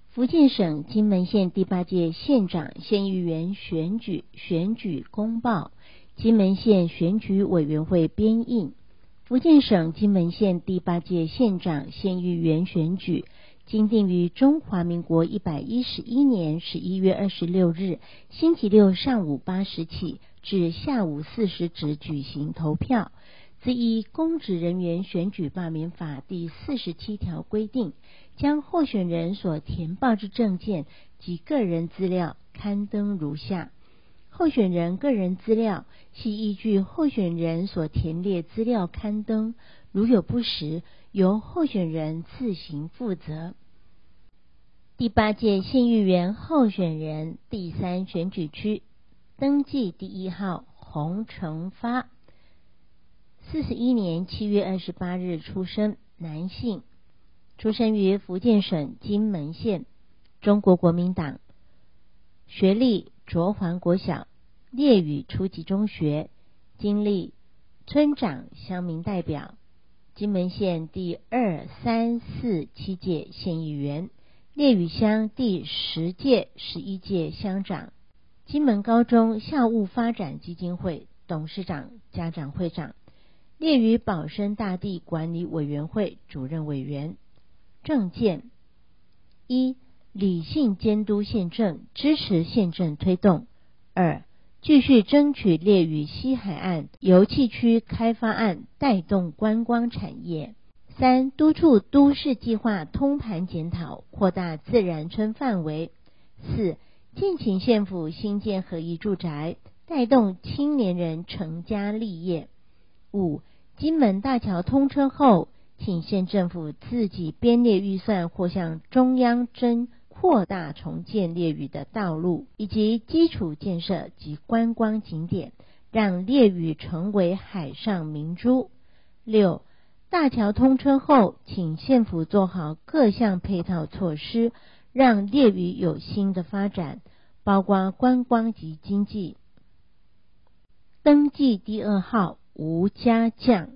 福建省金门县第8届县长县议员选举公报，金门县选举委员会编印。福建省金门县第8届县长县议员选举经定于中华民国111年11月26日星期六上午8时起至下午4时止举行投票。自依公职人员选举罢免法第47条规定，将候选人所填报之证件及个人资料刊登如下。候选人个人资料系依据候选人所填列资料刊登，如有不实，由候选人自行负责。第8届县议员候选人第3选举区，登记第1号洪成发，41年7月28日出生，男性，出生于福建省金门县，中国国民党，学历卓环国小、烈屿初级中学，经历村长、乡民代表，金门县第2、3、4、7届县议员，烈屿乡第10届、11届乡长，金门高中校务发展基金会董事长、家长会长，烈屿保生大地管理委员会主任委员。政见：一、理性监督县政，支持县政推动；二、继续争取烈屿西海岸油气区开发案，带动观光产业；三、督促都市计划通盘检讨，扩大自然村范围；四、敬请县府新建合宜住宅，带动青年人成家立业；五、金门大桥通车后，请县政府自己编列预算或向中央征扩大重建烈屿的道路以及基础建设及观光景点，让烈屿成为海上明珠。六、大桥通车后，请县府做好各项配套措施，让烈屿有新的发展，包括观光及经济。登记第2号吴家将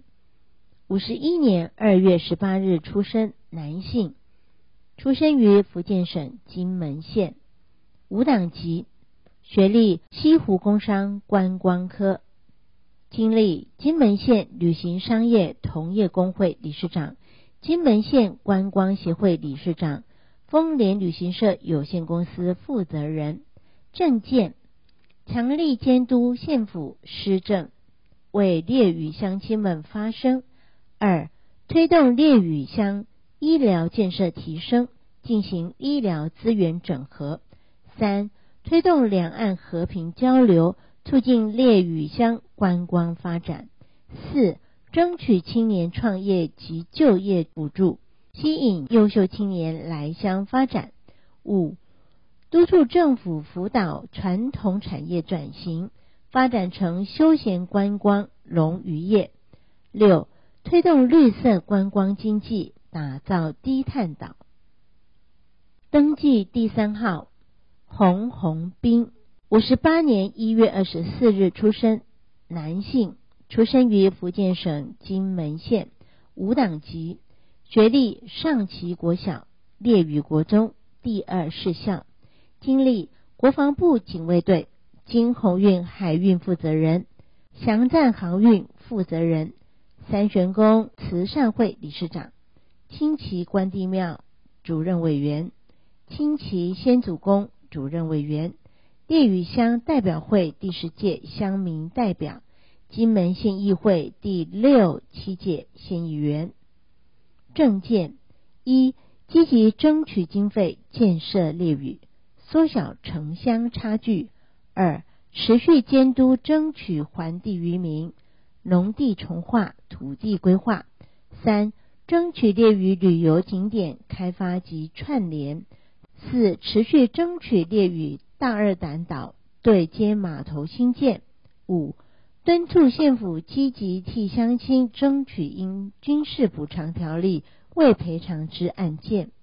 ，51年2月18日出生，男性，出生于福建省金门县，无党籍，学历西湖工商观光科，经历金门县旅行商业同业公会理事长、金门县观光协会理事长、丰联旅行社有限公司负责人。政见：强力监督县府施政，为烈屿乡亲们发声；二、推动烈屿乡医疗建设提升，进行医疗资源整合；三、推动两岸和平交流，促进烈屿乡观光发展；四、争取青年创业及就业补助，吸引优秀青年来乡发展；五、督促政府辅导传统产业转型，发展成休闲观光、农渔业；六、推动绿色观光经济，打造低碳岛。登记第3号洪宏斌，58年1月24日出生，男性，出生于福建省金门县，无党籍，学历上旗国小、烈屿国中第2士校，经历国防部警卫队、金鸿运海运负责人、翔赞航运负责人、三玄宫慈善会理事长、青旗关帝庙主任委员、青旗先祖宫主任委员、烈屿乡代表会第10届乡民代表、金门县议会第6、7届县议员。政见：一、积极争取经费建设烈屿，缩小城乡差距；二、持续监督争取还地于民，农地重划、土地规划；三、争取烈屿旅游景点开发及串联；四、持续争取烈屿大二胆岛对接码头新建；五、敦促县府积极替乡亲争取因军事补偿条例未赔偿之案件。